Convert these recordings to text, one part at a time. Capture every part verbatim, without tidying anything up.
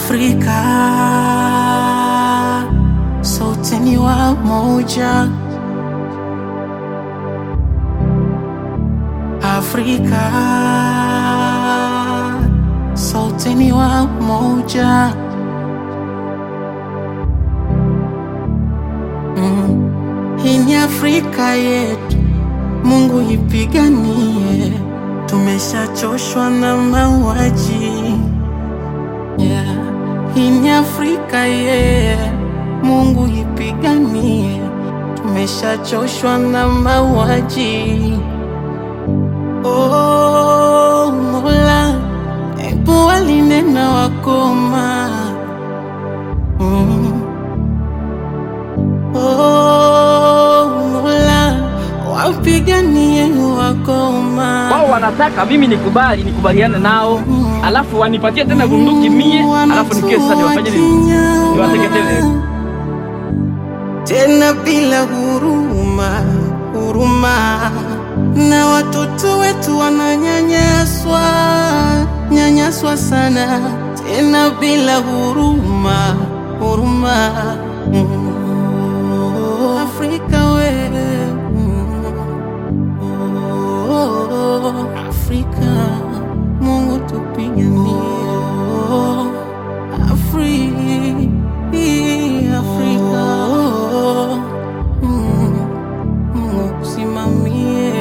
Afrika sote ni wamoja. Afrika sote ni wamoja. Mm. Hii ni Afrika yetu, Mungu ipiganie. Tumeshachoshwa na mauaji. Yeah. Hii ni Afrika yeah. Mungu ipiganie. Tumeshachoshwa na mauaji. Oh Mola, ebu walinena wakoma. mm. Oh Mola, wapiganie wakoma. Wao wanataka mimi nikubali, nikubaliane nao, mm. alafu wanipatie tena bunduki mie, alafu nikiwe sasa niwafanye nini? Niwateketele tena bila huruma, huruma. Na watoto wetu wananyanyaswa, nyanyaswa sana, tena bila huruma, huruma. mm. Afrika we, mm. oh, Afrika, Mungu tupiganie. oh, Afri, Afrika, mm. Mungu kusimamie.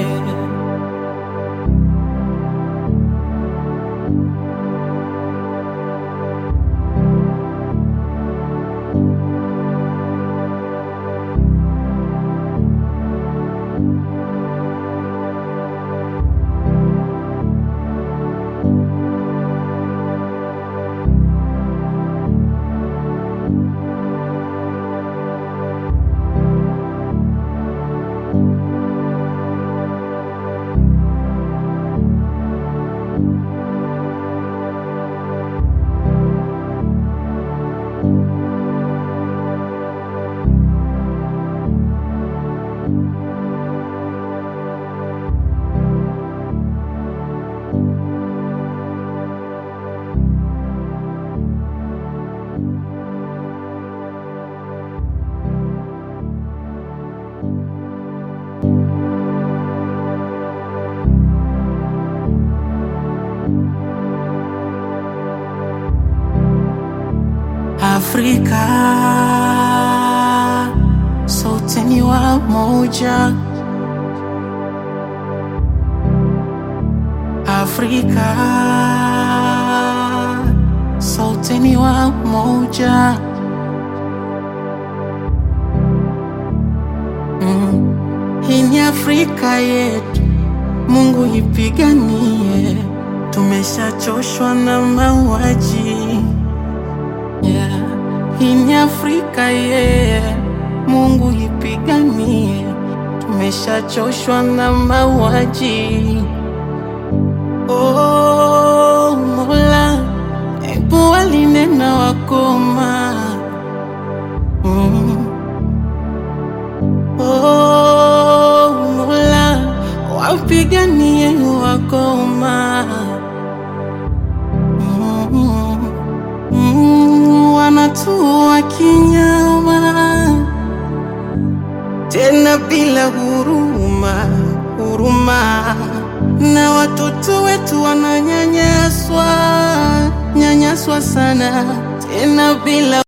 Afrika sote ni wamoja. Afrika sote ni wamoja. mm. Hii ni Afrika yetu, Mungu ipiganie. Tumeshachoshwa na mauaji. Yeah. Hii ni Afrika yeah. Mungu ipiganie. Tumeshachoshwa na mauaji. Oh Mola, ebu walinena wakoma. mm. Oh Mola, wapiganie wakoma. mm. Mm. Wanatuua kinyama, tena bila huruma, huruma. Na watoto wetu wananyanyaswa, nyanyaswa sana, tena bila